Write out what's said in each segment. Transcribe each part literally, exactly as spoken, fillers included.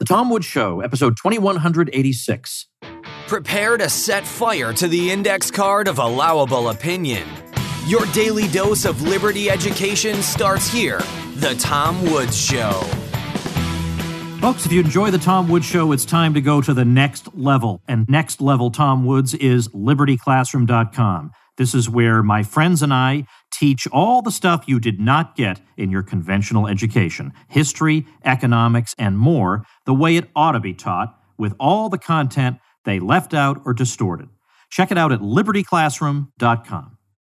Tom Woods Show, episode twenty-one eighty-six. Prepare to set fire to the index card of allowable opinion. Your daily dose of liberty education starts here. The Tom Woods Show. Folks, if you enjoy the Tom Woods Show, it's time to go to the next level. And next level Tom Woods is liberty classroom dot com. This is where my friends and I teach all the stuff you did not get in your conventional education. History, economics, and more, the way it ought to be taught, with all the content they left out or distorted. Check it out at liberty classroom dot com.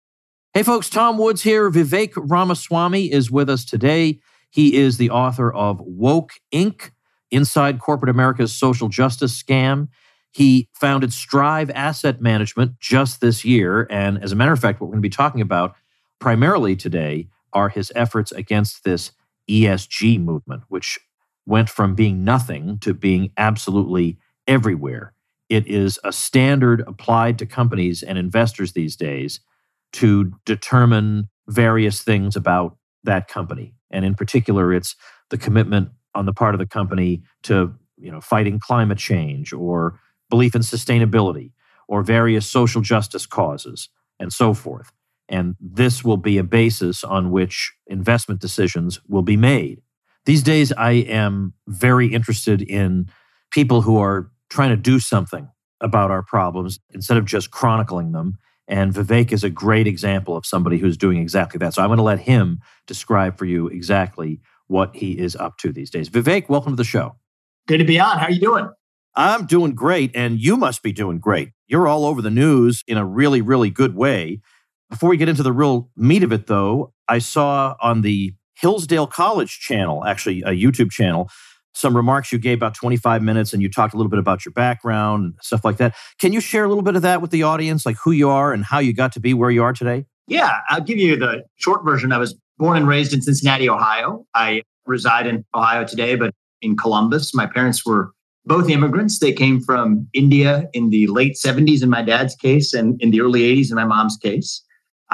Hey folks, Tom Woods here. Vivek Ramaswamy is with us today. He is the author of Woke Incorporated, Inside Corporate America's Social Justice Scam. He founded Strive Asset Management just this year. And as a matter of fact, what we're going to be talking about primarily today are his efforts against this E S G movement, which went from being nothing to being absolutely everywhere. It is a standard applied to companies and investors these days to determine various things about that company. And in particular, it's the commitment on the part of the company to, you know, fighting climate change or belief in sustainability or various social justice causes and so forth. And this will be a basis on which investment decisions will be made. These days, I am very interested in people who are trying to do something about our problems instead of just chronicling them. And Vivek is a great example of somebody who's doing exactly that. So I'm going to let him describe for you exactly what he is up to these days. Vivek, welcome to the show. Good to be on. How are you doing? I'm doing great, and you must be doing great. You're all over the news in a really, really good way. Before we get into the real meat of it, though, I saw on the Hillsdale College channel, actually a YouTube channel, some remarks you gave about twenty-five minutes, and you talked a little bit about your background and stuff like that. Can you share a little bit of that with the audience, like who you are and how you got to be where you are today? Yeah, I'll give you the short version. I was born and raised in Cincinnati, Ohio. I reside in Ohio today, but in Columbus. My parents were both immigrants. They came from India in the late seventies in my dad's case and in the early eighties in my mom's case.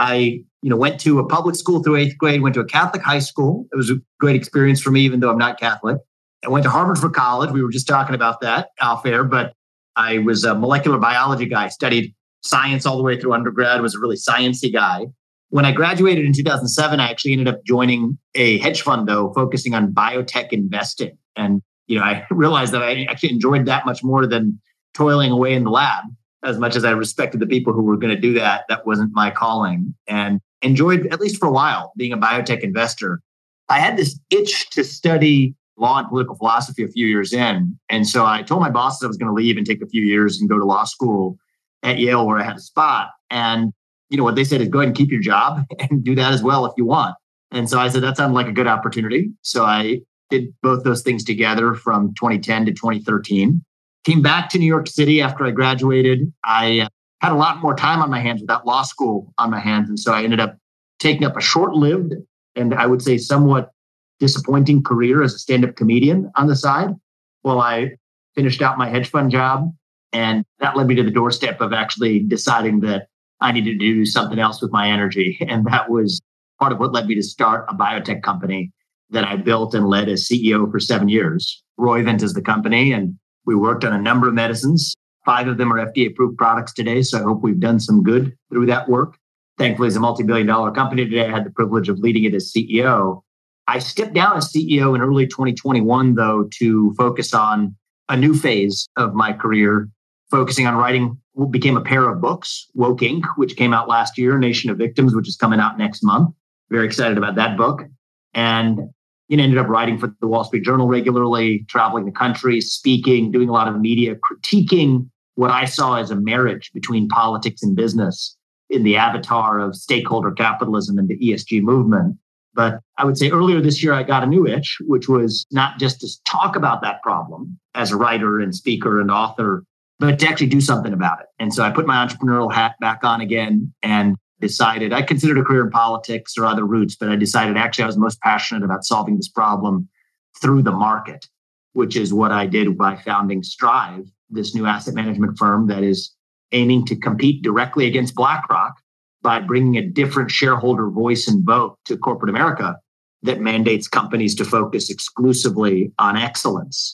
I you know, went to a public school through eighth grade, went to a Catholic high school. It was a great experience for me, even though I'm not Catholic. I went to Harvard for college. We were just talking about that off air, but I was a molecular biology guy, studied science all the way through undergrad, was a really sciencey guy. When I graduated in two thousand seven, I actually ended up joining a hedge fund, though, focusing on biotech investing. And, you know, I realized that I actually enjoyed that much more than toiling away in the lab. As much as I respected the people who were going to do that, that wasn't my calling. And enjoyed, at least for a while, being a biotech investor. I had this itch to study law and political philosophy a few years in. And so I told my bosses I was going to leave and take a few years and go to law school at Yale where I had a spot. And, you know, what they said is go ahead and keep your job and do that as well if you want. And so I said, that sounded like a good opportunity. So I did both those things together from twenty ten to twenty thirteen. Came back to New York City after I graduated. I had a lot more time on my hands without law school on my hands. And so I ended up taking up a short-lived and I would say somewhat disappointing career as a stand-up comedian on the side while I finished out my hedge fund job. And that led me to the doorstep of actually deciding that I needed to do something else with my energy. And that was part of what led me to start a biotech company that I built and led as C E O for seven years. Roivant is the company, and we worked on a number of medicines. Five of them are F D A-approved products today, so I hope we've done some good through that work. Thankfully, as a multi-billion dollar company today, I had the privilege of leading it as C E O. I stepped down as C E O in early twenty twenty-one, though, to focus on a new phase of my career, focusing on writing what became a pair of books, Woke Incorporated, which came out last year, Nation of Victims, which is coming out next month. Very excited about that book. And you know, ended up writing for the Wall Street Journal regularly, traveling the country, speaking, doing a lot of media, critiquing what I saw as a marriage between politics and business in the avatar of stakeholder capitalism and the E S G movement. But I would say earlier this year, I got a new itch, which was not just to talk about that problem as a writer and speaker and author, but to actually do something about it. And so I put my entrepreneurial hat back on again and decided, I considered a career in politics or other routes, but I decided actually I was most passionate about solving this problem through the market, which is what I did by founding Strive, this new asset management firm that is aiming to compete directly against BlackRock by bringing a different shareholder voice and vote to corporate America that mandates companies to focus exclusively on excellence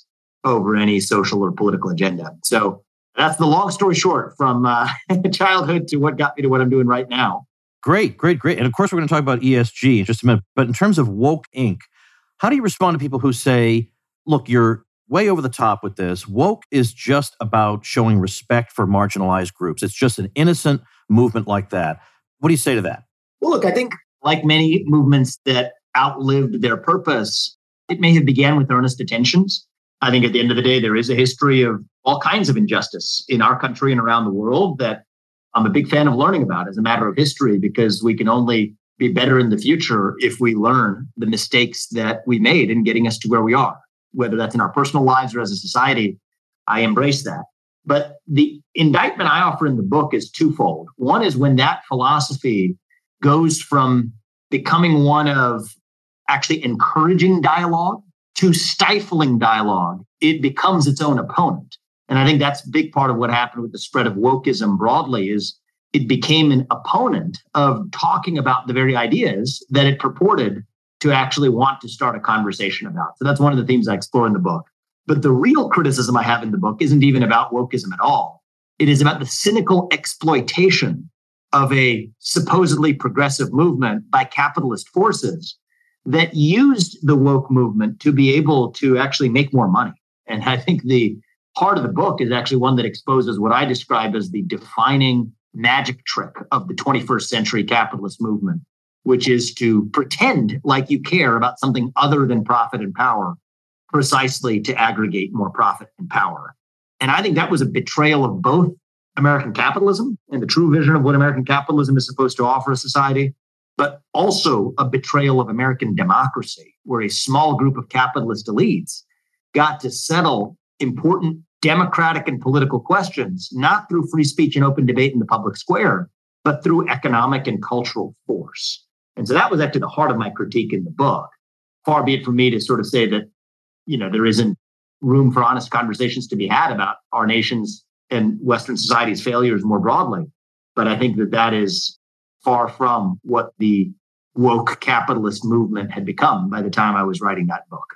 over any social or political agenda. So that's the long story short from uh, childhood to what got me to what I'm doing right now. Great, great, great. And of course, we're going to talk about E S G in just a minute. But in terms of Woke Incorporated, how do you respond to people who say, look, you're way over the top with this. Woke is just about showing respect for marginalized groups. It's just an innocent movement like that. What do you say to that? Well, look, I think like many movements that outlived their purpose, it may have began with earnest intentions. I think at the end of the day, there is a history of all kinds of injustice in our country and around the world that I'm a big fan of learning about as a matter of history, because we can only be better in the future if we learn the mistakes that we made in getting us to where we are, whether that's in our personal lives or as a society. I embrace that. But the indictment I offer in the book is twofold. One is when that philosophy goes from becoming one of actually encouraging dialogue to stifling dialogue, it becomes its own opponent. And I think that's a big part of what happened with the spread of wokeism broadly is it became an opponent of talking about the very ideas that it purported to actually want to start a conversation about. So that's one of the themes I explore in the book. But the real criticism I have in the book isn't even about wokeism at all. It is about the cynical exploitation of a supposedly progressive movement by capitalist forces that used the woke movement to be able to actually make more money. And I think the part of the book is actually one that exposes what I describe as the defining magic trick of the twenty-first century capitalist movement, which is to pretend like you care about something other than profit and power, precisely to aggregate more profit and power. And I think that was a betrayal of both American capitalism and the true vision of what American capitalism is supposed to offer a society, but also a betrayal of American democracy, where a small group of capitalist elites got to settle important democratic and political questions, not through free speech and open debate in the public square, but through economic and cultural force. And so that was actually the heart of my critique in the book. Far be it from me to sort of say that, you know, there isn't room for honest conversations to be had about our nation's and Western society's failures more broadly. But I think that that is far from what the woke capitalist movement had become by the time I was writing that book.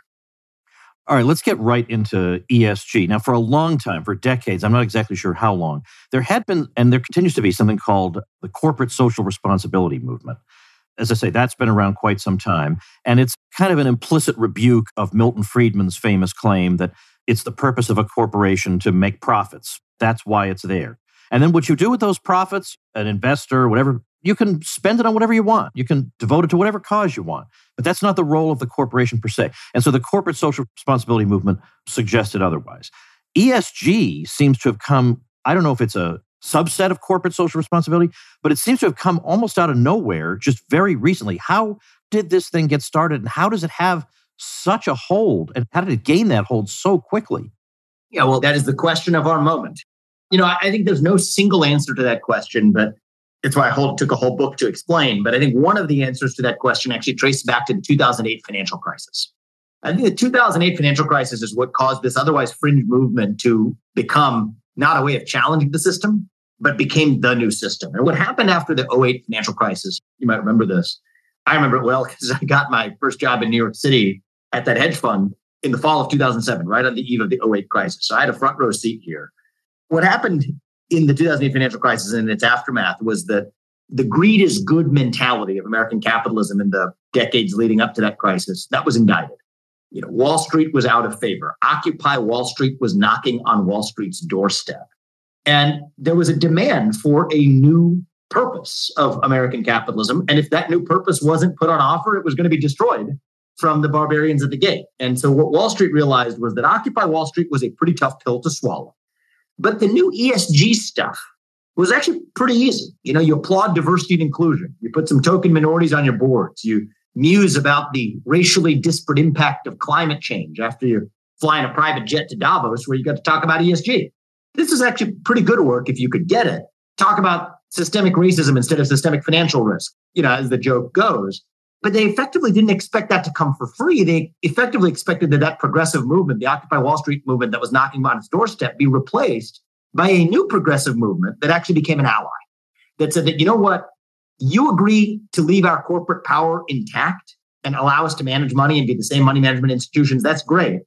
All right, let's get right into E S G. Now, for a long time, for decades, I'm not exactly sure how long, there had been, and there continues to be, something called the corporate social responsibility movement. As I say, that's been around quite some time. And it's kind of an implicit rebuke of Milton Friedman's famous claim that it's the purpose of a corporation to make profits. That's why it's there. And then what you do with those profits, an investor, whatever, you can spend it on whatever you want. You can devote it to whatever cause you want. But that's not the role of the corporation per se. And so the corporate social responsibility movement suggested otherwise. E S G seems to have come, I don't know if it's a subset of corporate social responsibility, but it seems to have come almost out of nowhere just very recently. How did this thing get started, and how does it have such a hold, and how did it gain that hold so quickly? Yeah, well, that is the question of our moment. You know, I think there's no single answer to that question, but it's why I hold, took a whole book to explain. But I think one of the answers to that question actually traces back to the two thousand eight financial crisis. I think the two thousand eight financial crisis is what caused this otherwise fringe movement to become not a way of challenging the system, but became the new system. And what happened after the oh eight financial crisis, you might remember this. I remember it well because I got my first job in New York City at that hedge fund in the fall of two thousand seven, right on the eve of the oh eight crisis. So I had a front row seat here. What happened in the two thousand eight financial crisis and its aftermath was that the greed is good mentality of American capitalism in the decades leading up to that crisis, that was indicted. You know, Wall Street was out of favor. Occupy Wall Street was knocking on Wall Street's doorstep. And there was a demand for a new purpose of American capitalism. And if that new purpose wasn't put on offer, it was going to be destroyed from the barbarians at the gate. And so what Wall Street realized was that Occupy Wall Street was a pretty tough pill to swallow. But the new E S G stuff was actually pretty easy. You know, you applaud diversity and inclusion. You put some token minorities on your boards. You muse about the racially disparate impact of climate change after you're flying a private jet to Davos, where you got to talk about E S G. This is actually pretty good work if you could get it. Talk about systemic racism instead of systemic financial risk, you know, as the joke goes. But they effectively didn't expect that to come for free. They effectively expected that that progressive movement, the Occupy Wall Street movement that was knocking on its doorstep, be replaced by a new progressive movement that actually became an ally. That said that, you know what, you agree to leave our corporate power intact and allow us to manage money and be the same money management institutions. That's great.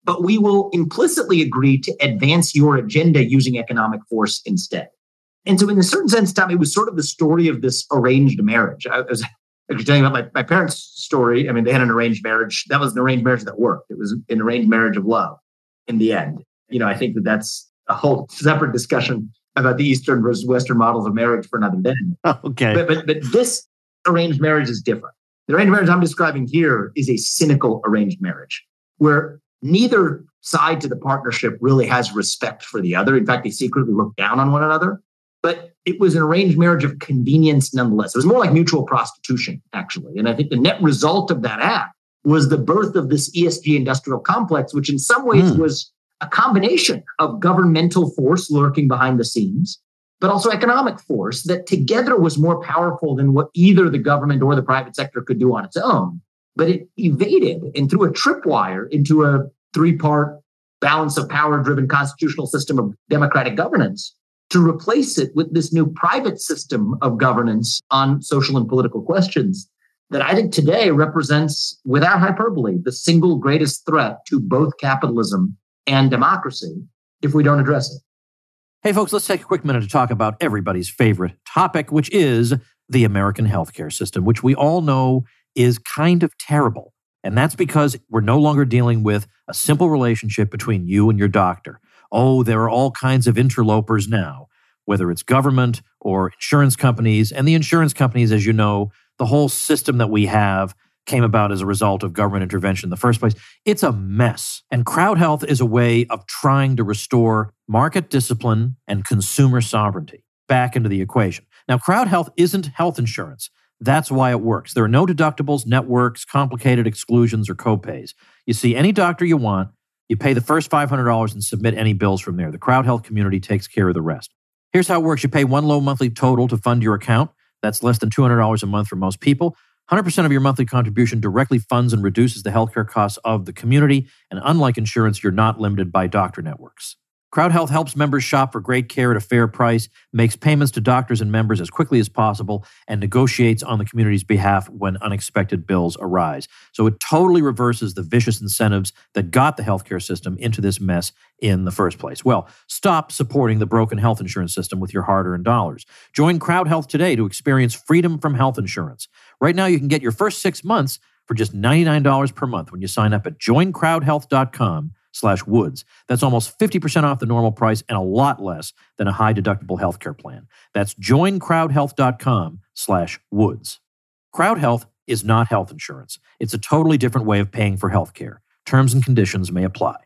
but we will implicitly agree to advance your agenda using economic force instead. And so in a certain sense, Tom, it was sort of the story of this arranged marriage. I was actually telling you about my, my parents' story. I mean, they had an arranged marriage. That was an arranged marriage that worked. It was an arranged marriage of love in the end. You know, I think that that's a whole separate discussion about the Eastern versus Western models of marriage for another day. Okay. But, but, but this arranged marriage is different. The arranged marriage I'm describing here is a cynical arranged marriage where neither side to the partnership really has respect for the other. In fact, they secretly look down on one another. But it was an arranged marriage of convenience nonetheless. It was more like mutual prostitution, actually. And I think the net result of that act was the birth of this E S G industrial complex, which in some ways mm. was a combination of governmental force lurking behind the scenes, but also economic force that together was more powerful than what either the government or the private sector could do on its own. But it evaded and threw a tripwire into a three-part balance of power-driven constitutional system of democratic governance to replace it with this new private system of governance on social and political questions that I think today represents, without hyperbole, the single greatest threat to both capitalism and democracy if we don't address it. Hey, folks, let's take a quick minute to talk about everybody's favorite topic, which is the American healthcare system, which we all know is kind of terrible. And that's because we're no longer dealing with a simple relationship between you and your doctor. Oh, there are all kinds of interlopers now, whether it's government or insurance companies. And the insurance companies, as you know, the whole system that we have came about as a result of government intervention in the first place. It's a mess. And Crowd Health is a way of trying to restore market discipline and consumer sovereignty back into the equation. Now, Crowd Health isn't health insurance. That's why it works. There are no deductibles, networks, complicated exclusions, or copays. You see any doctor you want, you pay the first five hundred dollars and submit any bills from there. The Crowd Health community takes care of the rest. Here's how it works. You pay one low monthly total to fund your account. That's less than two hundred dollars a month for most people. one hundred percent of your monthly contribution directly funds and reduces the healthcare costs of the community. And unlike insurance, you're not limited by doctor networks. Crowd Health helps members shop for great care at a fair price, makes payments to doctors and members as quickly as possible, and negotiates on the community's behalf when unexpected bills arise. So it totally reverses the vicious incentives that got the healthcare system into this mess in the first place. Well, stop supporting the broken health insurance system with your hard-earned dollars. Join Crowd Health today to experience freedom from health insurance. Right now, you can get your first six months for just ninety-nine dollars per month when you sign up at join crowd health dot com slash woods. That's almost fifty percent off the normal price and a lot less than a high-deductible healthcare plan. That's join crowd health dot com slash woods. Crowd Health is not health insurance. It's a totally different way of paying for healthcare. Terms and conditions may apply.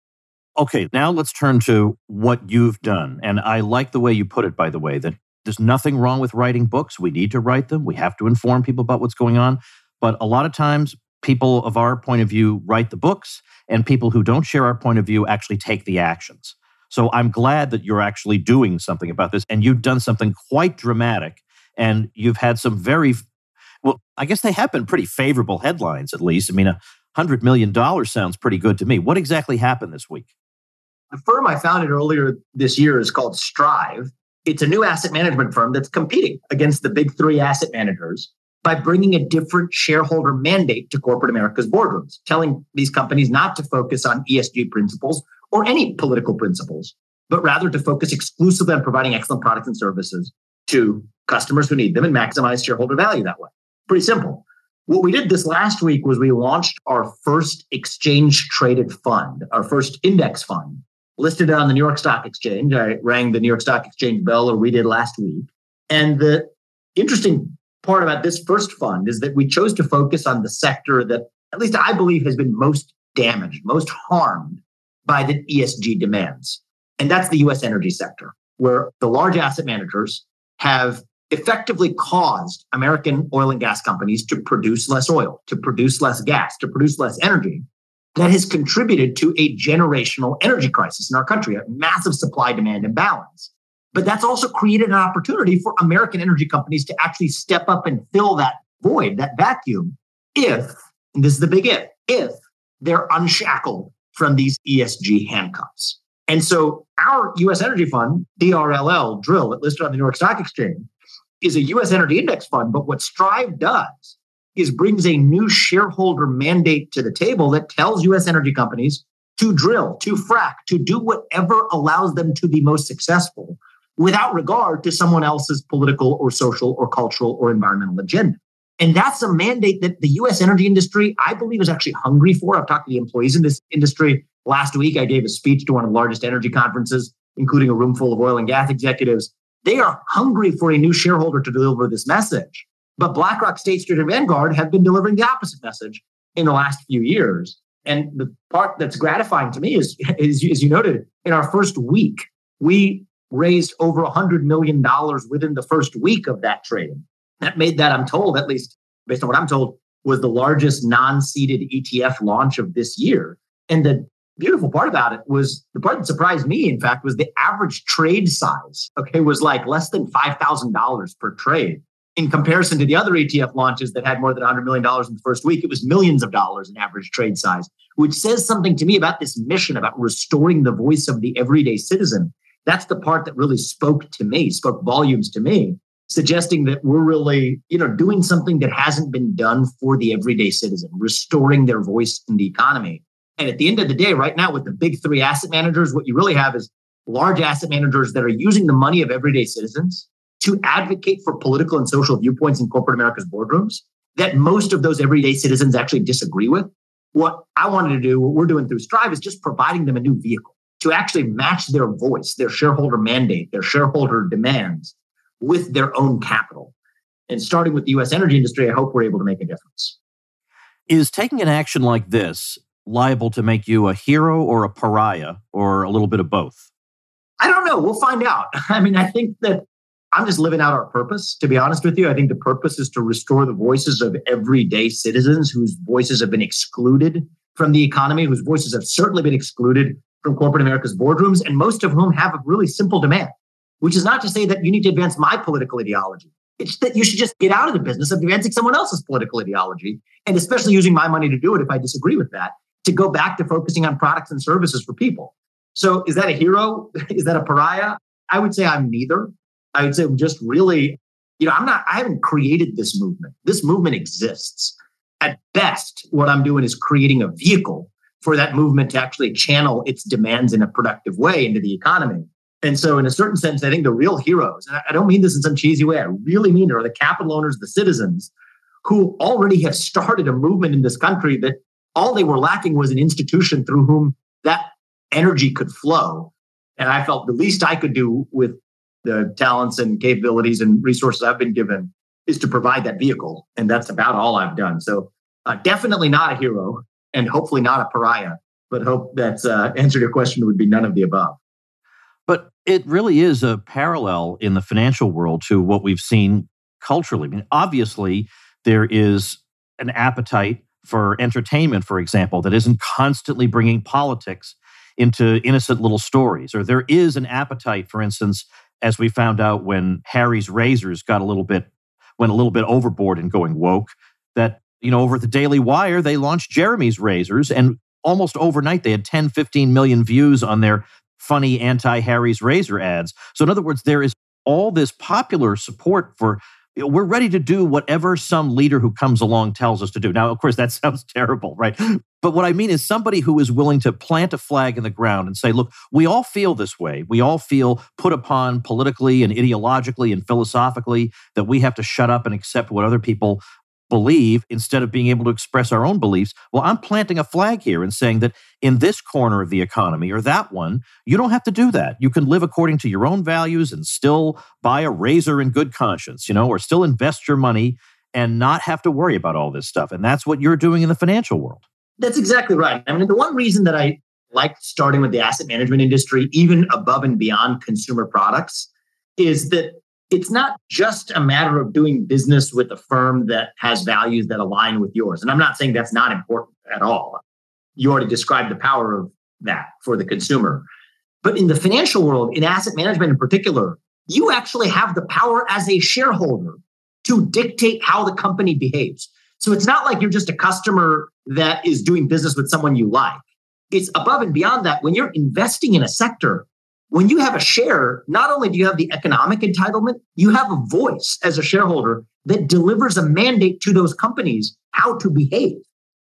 Okay, now let's turn to what you've done. And I like the way you put it, by the way, that there's nothing wrong with writing books. We need to write them. We have to inform people about what's going on. But a lot of times, people of our point of view write the books, and people who don't share our point of view actually take the actions. So I'm glad that you're actually doing something about this, and you've done something quite dramatic, and you've had some very, well, I guess they have been pretty favorable headlines, at least. I mean, one hundred million dollars sounds pretty good to me. What exactly happened this week? The firm I founded earlier this year is called Strive. It's a new asset management firm that's competing against the big three asset managers by bringing a different shareholder mandate to corporate America's boardrooms, telling these companies not to focus on E S G principles or any political principles, but rather to focus exclusively on providing excellent products and services to customers who need them and maximize shareholder value that way. Pretty simple. What we did this last week was we launched our first exchange-traded fund, our first index fund, listed on the New York Stock Exchange. I rang the New York Stock Exchange bell, or we did last week. And the interesting part about this first fund is that we chose to focus on the sector that, at least I believe, has been most damaged, most harmed by the E S G demands. And that's the U S energy sector, where the large asset managers have effectively caused American oil and gas companies to produce less oil, to produce less gas, to produce less energy. That has contributed to a generational energy crisis in our country, a massive supply-demand imbalance. But that's also created an opportunity for American energy companies to actually step up and fill that void, that vacuum, if, and this is the big if, if they're unshackled from these E S G handcuffs. And so our U S energy fund, D R L L, Drill, it listed on the New York Stock Exchange, is a U S energy index fund. But what Strive does is brings a new shareholder mandate to the table that tells U S energy companies to drill, to frack, to do whatever allows them to be most successful without regard to someone else's political or social or cultural or environmental agenda. And that's a mandate that the U S energy industry, I believe, is actually hungry for. I've talked to the employees in this industry. Last week, I gave a speech to one of the largest energy conferences, including a room full of oil and gas executives. They are hungry for a new shareholder to deliver this message. But BlackRock, State Street, and Vanguard have been delivering the opposite message in the last few years. And the part that's gratifying to me is, is as you noted, in our first week, we raised over one hundred million dollars within the first week of that trading. That made that, I'm told, at least based on what I'm told, was the largest non-seeded E T F launch of this year. And the beautiful part about it was, the part that surprised me, in fact, was the average trade size, okay, was like less than five thousand dollars per trade. In comparison to the other E T F launches that had more than one hundred million dollars in the first week, it was millions of dollars in average trade size, which says something to me about this mission about restoring the voice of the everyday citizen. That's the part that really spoke to me, spoke volumes to me, suggesting that we're really, you know, doing something that hasn't been done for the everyday citizen, restoring their voice in the economy. And at the end of the day, right now, with the big three asset managers, what you really have is large asset managers that are using the money of everyday citizens to advocate for political and social viewpoints in corporate America's boardrooms that most of those everyday citizens actually disagree with. What I wanted to do, what we're doing through Strive, is just providing them a new vehicle to actually match their voice, their shareholder mandate, their shareholder demands with their own capital. And starting with the U S energy industry, I hope we're able to make a difference. Is taking an action like this liable to make you a hero or a pariah, or a little bit of both? I don't know. We'll find out. I mean, I think that I'm just living out our purpose, to be honest with you. I think the purpose is to restore the voices of everyday citizens whose voices have been excluded from the economy, whose voices have certainly been excluded from corporate America's boardrooms, and most of whom have a really simple demand, which is not to say that you need to advance my political ideology. It's that you should just get out of the business of advancing someone else's political ideology, and especially using my money to do it if I disagree with that, to go back to focusing on products and services for people. So is that a hero? Is that a pariah? I would say I'm neither. I would say I'm just really, you know, I'm not, I haven't created this movement. This movement exists. At best, what I'm doing is creating a vehicle for that movement to actually channel its demands in a productive way into the economy. And so in a certain sense, I think the real heroes, and I don't mean this in some cheesy way, I really mean it, are the capital owners, the citizens who already have started a movement in this country that all they were lacking was an institution through whom that energy could flow. And I felt the least I could do with the talents and capabilities and resources I've been given is to provide that vehicle. And that's about all I've done. So uh, definitely not a hero, and hopefully not a pariah, but hope that's uh, answer to your question would be none of the above. But it really is a parallel in the financial world to what we've seen culturally. I mean, obviously, there is an appetite for entertainment, for example, that isn't constantly bringing politics into innocent little stories. Or there is an appetite, for instance, as we found out when Harry's Razors got a little bit, went a little bit overboard in going woke, that, you know, over at the Daily Wire, they launched Jeremy's Razors, and almost overnight they had ten, fifteen million views on their funny anti-Harry's Razor ads. So in other words, there is all this popular support for, you know, we're ready to do whatever some leader who comes along tells us to do. Now, of course, that sounds terrible, right? But what I mean is somebody who is willing to plant a flag in the ground and say, look, we all feel this way. We all feel put upon politically and ideologically and philosophically that we have to shut up and accept what other people believe instead of being able to express our own beliefs. Well, I'm planting a flag here and saying that in this corner of the economy or that one, you don't have to do that. You can live according to your own values and still buy a razor in good conscience, you know, or still invest your money and not have to worry about all this stuff. And that's what you're doing in the financial world. That's exactly right. I mean, the one reason that I liked starting with the asset management industry, even above and beyond consumer products, is that it's not just a matter of doing business with a firm that has values that align with yours. And I'm not saying that's not important at all. You already described the power of that for the consumer. But in the financial world, in asset management in particular, you actually have the power as a shareholder to dictate how the company behaves. So it's not like you're just a customer that is doing business with someone you like. It's above and beyond that. When you're investing in a sector, when you have a share, not only do you have the economic entitlement, you have a voice as a shareholder that delivers a mandate to those companies how to behave.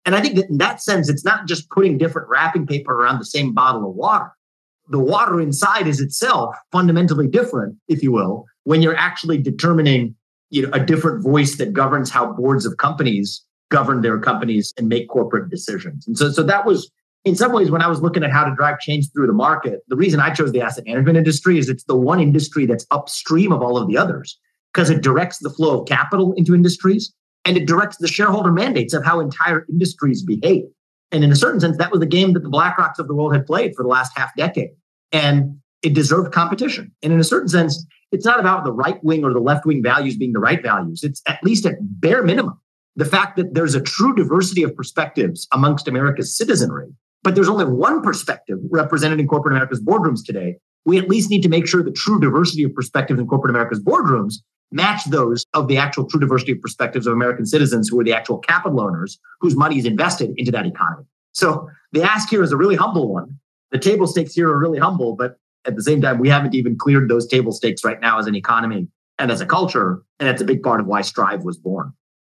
And I think that in that sense, it's not just putting different wrapping paper around the same bottle of water. The water inside is itself fundamentally different, if you will, when you're actually determining, you know, a different voice that governs how boards of companies govern their companies and make corporate decisions. And so, so that was, in some ways, when I was looking at how to drive change through the market, the reason I chose the asset management industry is it's the one industry that's upstream of all of the others, because it directs the flow of capital into industries and it directs the shareholder mandates of how entire industries behave. And in a certain sense, that was the game that the BlackRocks of the world had played for the last half decade. And it deserved competition. And in a certain sense, it's not about the right wing or the left wing values being the right values. It's at least at bare minimum, the fact that there's a true diversity of perspectives amongst America's citizenry, but there's only one perspective represented in corporate America's boardrooms today. We at least need to make sure the true diversity of perspectives in corporate America's boardrooms match those of the actual true diversity of perspectives of American citizens who are the actual capital owners whose money is invested into that economy. So the ask here is a really humble one. The table stakes here are really humble, but at the same time, we haven't even cleared those table stakes right now as an economy and as a culture. And that's a big part of why Strive was born.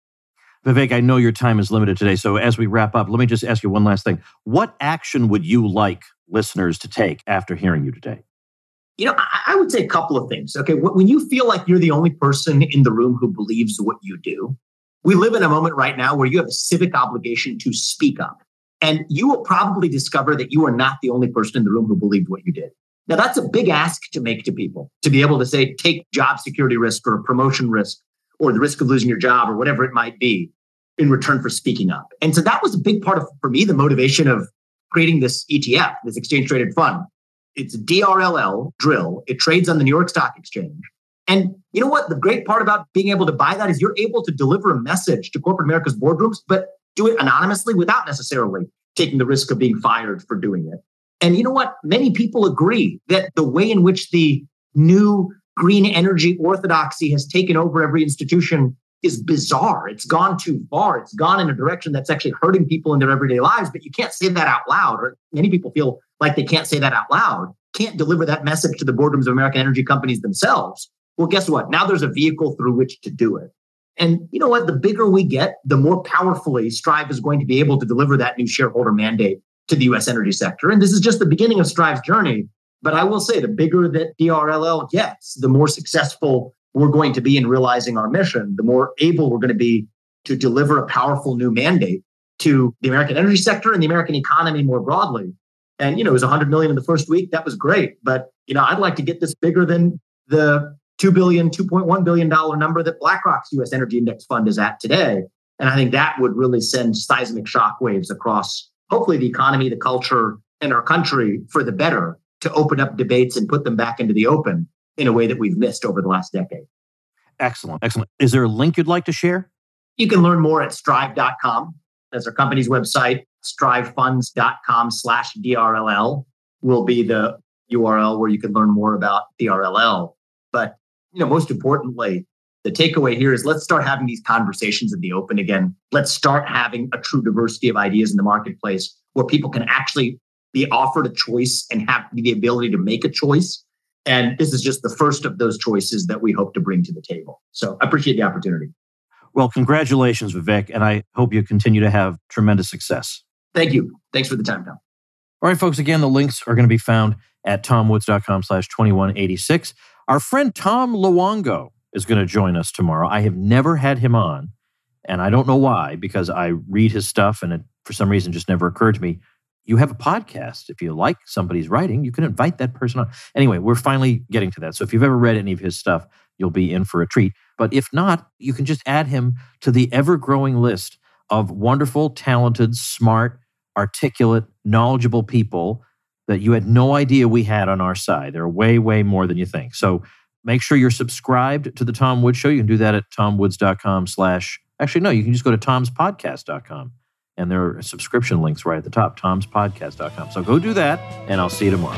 Vivek, I know your time is limited today. So as we wrap up, let me just ask you one last thing. What action would you like listeners to take after hearing you today? You know, I, I would say a couple of things. Okay, when you feel like you're the only person in the room who believes what you do, we live in a moment right now where you have a civic obligation to speak up. And you will probably discover that you are not the only person in the room who believed what you did. Now, that's a big ask to make to people, to be able to say, take job security risk or a promotion risk or the risk of losing your job or whatever it might be in return for speaking up. And so that was a big part of, for me, the motivation of creating this E T F, this exchange traded fund. It's D R L L, drill. It trades on the New York Stock Exchange. And you know what? The great part about being able to buy that is you're able to deliver a message to corporate America's boardrooms, but do it anonymously without necessarily taking the risk of being fired for doing it. And you know what? Many people agree that the way in which the new green energy orthodoxy has taken over every institution is bizarre. It's gone too far. It's gone in a direction that's actually hurting people in their everyday lives, but you can't say that out loud, or many people feel like they can't say that out loud, can't deliver that message to the boardrooms of American energy companies themselves. Well, guess what? Now there's a vehicle through which to do it. And you know what? The bigger we get, the more powerfully Strive is going to be able to deliver that new shareholder mandate to the U S energy sector. And this is just the beginning of Strive's journey. But I will say the bigger that D R L L gets, the more successful we're going to be in realizing our mission, the more able we're going to be to deliver a powerful new mandate to the American energy sector and the American economy more broadly. And, you know, it was one hundred million in the first week. That was great. But, you know, I'd like to get this bigger than the two billion dollars, two point one billion dollars number that BlackRock's U S Energy Index Fund is at today. And I think that would really send seismic shockwaves across, hopefully, the economy, the culture, and our country for the better, to open up debates and put them back into the open in a way that we've missed over the last decade. Excellent. Excellent. Is there a link you'd like to share? You can learn more at strive dot com. That's our company's website. strivefunds.com slash DRLL will be the U R L where you can learn more about D R L L. But, you know, most importantly, the takeaway here is let's start having these conversations in the open again. Let's start having a true diversity of ideas in the marketplace where people can actually be offered a choice and have the ability to make a choice. And this is just the first of those choices that we hope to bring to the table. So I appreciate the opportunity. Well, congratulations, Vivek, and I hope you continue to have tremendous success. Thank you. Thanks for the time, Tom. All right, folks, again, the links are going to be found at tomwoods.com slash 2186. Our friend Tom Luongo is going to join us tomorrow. I have never had him on, and I don't know why, because I read his stuff, and it, for some reason, just never occurred to me. You have a podcast. If you like somebody's writing, you can invite that person on. Anyway, we're finally getting to that. So if you've ever read any of his stuff, you'll be in for a treat. But if not, you can just add him to the ever-growing list of wonderful, talented, smart, articulate, knowledgeable people that you had no idea we had on our side. There are way, way more than you think. So make sure you're subscribed to The Tom Woods Show. You can do that at tomwoods.com slash... Actually, no, you can just go to toms podcast dot com. And there are subscription links right at the top, toms podcast dot com. So go do that, and I'll see you tomorrow.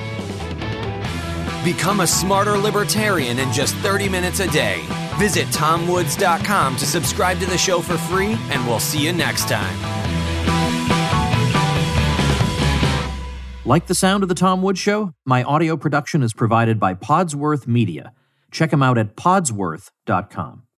Become a smarter libertarian in just thirty minutes a day. Visit tom woods dot com to subscribe to the show for free, and we'll see you next time. Like the sound of The Tom Woods Show? My audio production is provided by Podsworth Media. Check them out at podsworth dot com.